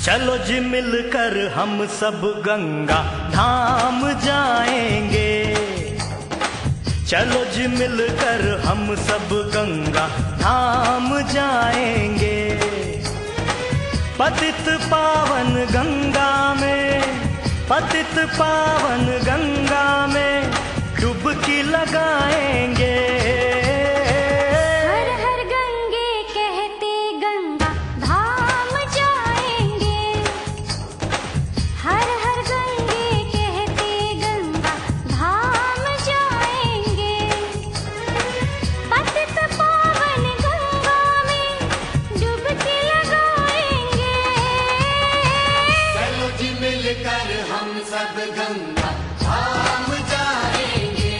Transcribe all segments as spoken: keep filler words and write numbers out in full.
चलो जी मिलकर हम सब गंगा धाम जाएंगे। चलो जी मिलकर हम सब गंगा धाम जाएंगे। पतित पावन गंगा में, पतित पावन गंगा में डुबकी लगाएंगे। हर हर गंगे कहते गंगा धाम जाएंगे। हर हर गंगे कहते गंगा धाम जाएंगे। पतित पावन गंगा में डुबकी लगाएंगे। चलो जी मिलकर हम सब गंगा धाम जाएंगे।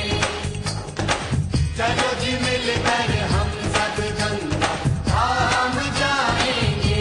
चलो जी मिलकर हम सब गंगा धाम जाएंगे।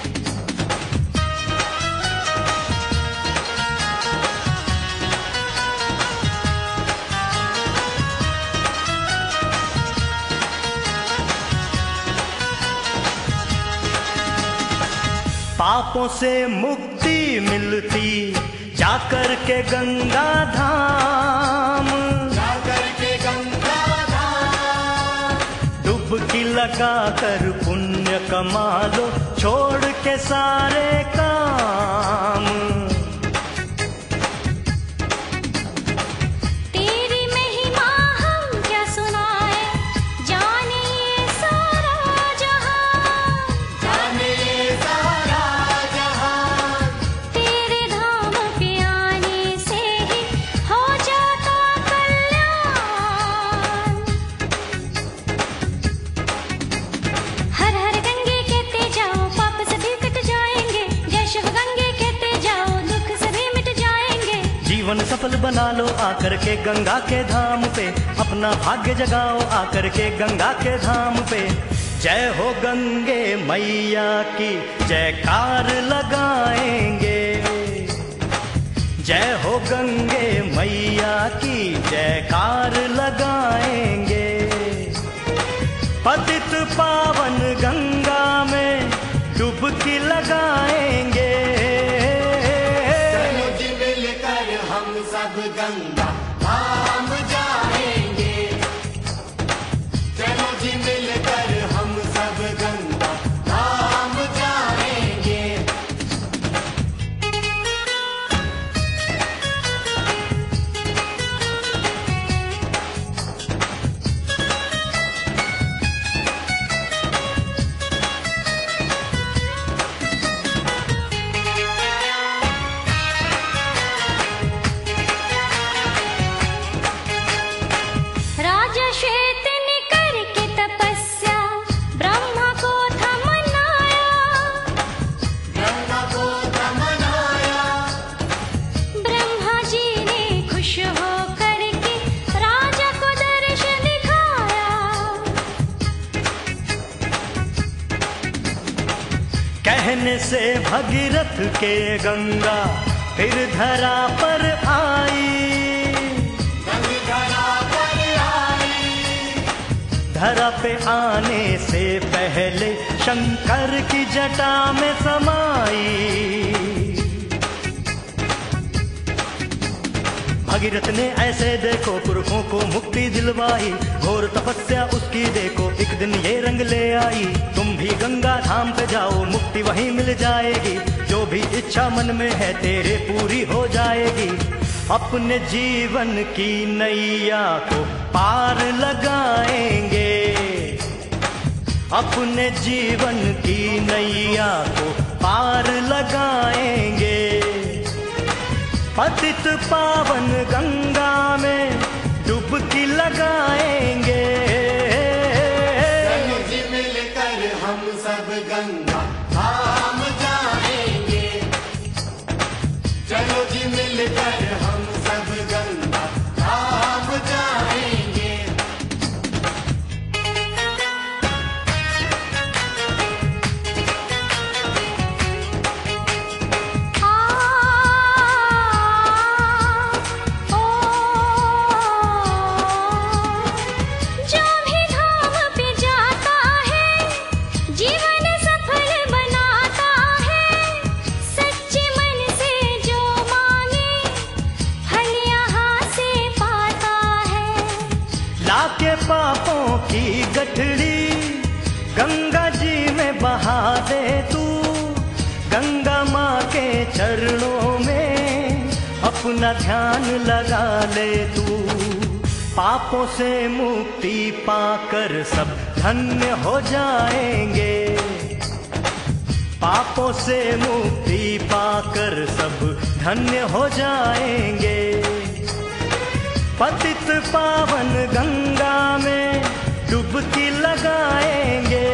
पापों से मुक्ति मिलती जाकर के गंगा धाम। जाकर के गंगा धाम डुबकी लगा कर पुण्य कमा लो, छोड़ के सारे काम। तेरी महिमा हम क्या सुनाए, जाने ये सारा जहां। जाने ये सारा जहां। तेरे धाम पे आने से ही हो जाता कल्याण। हर हर गंगे कहते जाओ, पाप सभी कट जाएंगे। जय शिव गंगे कहते जाओ, दुख सभी मिट जाएंगे। जीवन सफल बना लो आकर के गंगा के धाम पे, अपना भाग्य जगाओ आकर के गंगा के धाम पे। जय हो गंगे मैया की जयकार लगाएंगे। जय हो गंगे मैया की जयकार लगाएंगे। पतित पावन गंगा में डुबकी लगाएंगे। चलो जी मिलकर हम सब गंगा धाम जाएंगे। चलो जी मिलकर हम सब गंगा धाम जाएंगे। राजा श्वेत ने करके तपस्या ब्रह्मा को था मनाया। गंगा को तमनाया। ब्रह्मा जी ने खुश हो करके राजा को दर्श दिखाया। कहने से भगीरथ के गंगा फिर धरा पर आई। गंगा पर आई। धरा पे आने से पहले शंकर की जटा में समाई। भगीरथ ने ऐसे देखो पुरखों को मुक्ति दिलवाई। घोर तपस्या उसकी देखो एक दिन ये रंग ले आई। तुम भी गंगा धाम पे जाओ, मुक्ति वहीं मिल जाएगी। जो भी इच्छा मन में है तेरे पूरी हो जाएगी। अपने जीवन की नैया को पार लगाएंगे। अपने जीवन की नैया को पार लगाएंगे। पतित पावन गंगा में डुबकी लगाएंगे। चलो जी मिलकर हम सब गंगा धाम जाएंगे। चलो जी मिलकर हम सब गंगा धाम जाएंगे। आ ओ लाके पापों की गठड़ी गंगा जी में बहा दे तू। गंगा माँ के चरणों में अपना ध्यान लगा ले तू। पापों से मुक्ति पाकर सब धन्य हो जाएंगे। पापों से मुक्ति पाकर सब धन्य हो जाएंगे। पतित पावन गंगा में डुबकी लगाएंगे।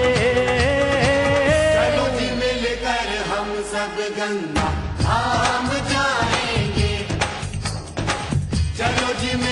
चलो जी मिलकर हम सब गंगा धाम जाएंगे। चलो जी